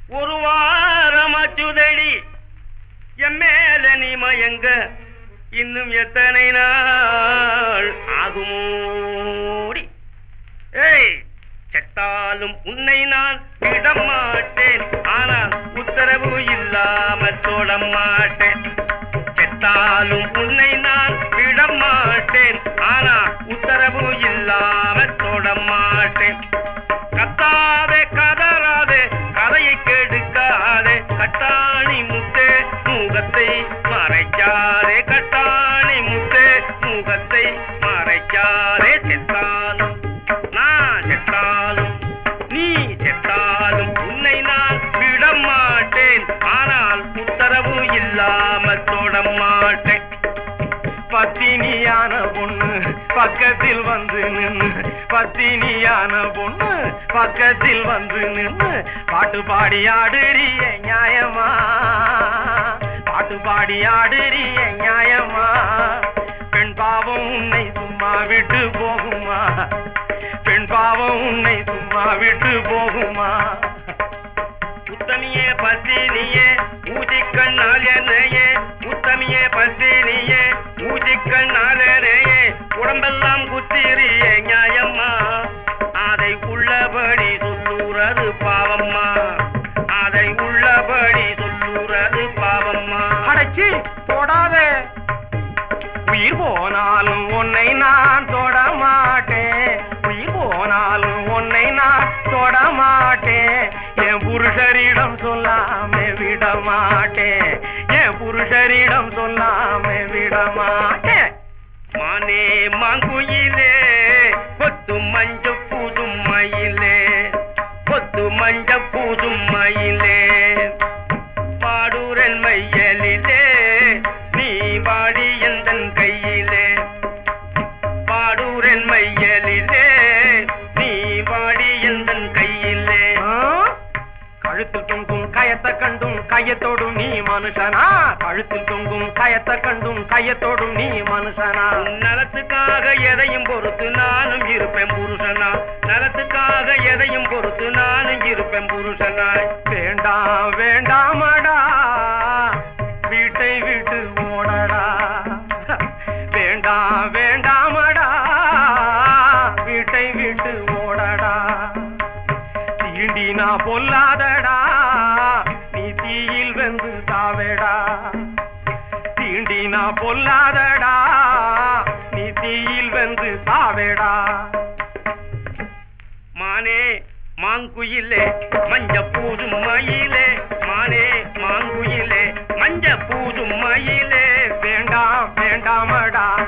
ஒரு வாரம் அச்சுதடி எம்மேல நீ மயங்க இன்னும் எத்தனை நாள் ஆகுமோடி ஏய் செத்தாலும் உன்னை நான் விட மாட்டேன் ஆனால் உத்தரவு இல்லாமல் தொட மாட்டேன் செத்தாலும் உன்னை நான் விட மாட்டேன் ஆனால் உத்தரவு இல்லாமல் தொட மாட்டேன் கத்தாதே கதறாதே கதையை கெடுக்காதே கட்டாணி முத்தே முகத்தை மறைக்காதே கட்டாணி முத்தே முகத்தை மறைக்காதே செத்தாலும் நான் செத்தாலும் நீ செத்தாலும் உன்னை நான் விட மாட்டேன் ஆனால் உத்தரவு இல்லாமல் தொட மாட்டேன் பத்தினியான பொண்ணு பக்கத்தில் வந்து நின்று பத்தினியான பொண்ணு பக்கத்தில் வந்து நின்று பாட்டு பாடி ஆடுறிய நியாயமா பாட்டு பாடி ஆடுறிய நியாயமா பெண் பாவம் உன்னை சும்மா விட்டு போகுமா பெண் பாவம் உன்னை சும்மா விட்டு போகுமா உத்தமியே பத்தினியே ஊதிக்கண்ணால் என்னையே உத்தமியே பத்தினியே ஊதிக்கண்ணால் என்னையே உடம்பெல்லாம் குத்திரியே நியாயம்மா அதை உள்ளபடி சொல்லுறது பாவம்மா அதை உள்ளபடி சொல்லுறது பாவம்மா அடைச்சி தொடாதே உயிர் போனாலும் உன்னை நான் தொட மாட்டேன் உயிர் போனாலும் உன்னை நான் தொட மாட்டேன் என் புருஷரிடம் சொல்லாம விட மாட்டேன் என் புருஷரிடம் சொல்லாம விட மாட்டேன் மானே மாங்குயிலே கொத்து மஞ்ச பூசும் மயிலே கொத்து மஞ்ச பூசும் மயிலே பாடுரன் மையலிலே நீ வாடி எந்தன் கையிலே பாடுரன் மையலிலே நீ வாடி எந்தன் கையிலே கழுத்தில் தொங்கும் கயத்தை கண்டும் கையத்தோடும் நீ மனுஷனா கழுத்தில் தொங்கும் கயத்தை கண்டும் கையத்தோடும் நீ மனுஷனா நலத்துக்காக எதையும் பொறுத்து நானும் இருப்பேன் புருஷனா நலத்துக்காக எதையும் பொறுத்து நானும் இருப்பேன் புருஷனாய் வேண்டாம் வேண்டாமடா வீட்டை விட்டு ஓடடா வேண்டாம் வேண்டாமடா வீட்டை விட்டு ஓடடா தீண்டினா பொல்லாதடா நீ தீயில் வெந்து தாவேடா தீண்டினா பொல்லாதடா நீ தீயில் வெந்து தாவேடா மானே மாங்குயிலே மஞ்ச பூசும் மயிலே மானே மாங்குயிலே மஞ்ச பூசும் மயிலே வேண்டாம் வேண்டாமடா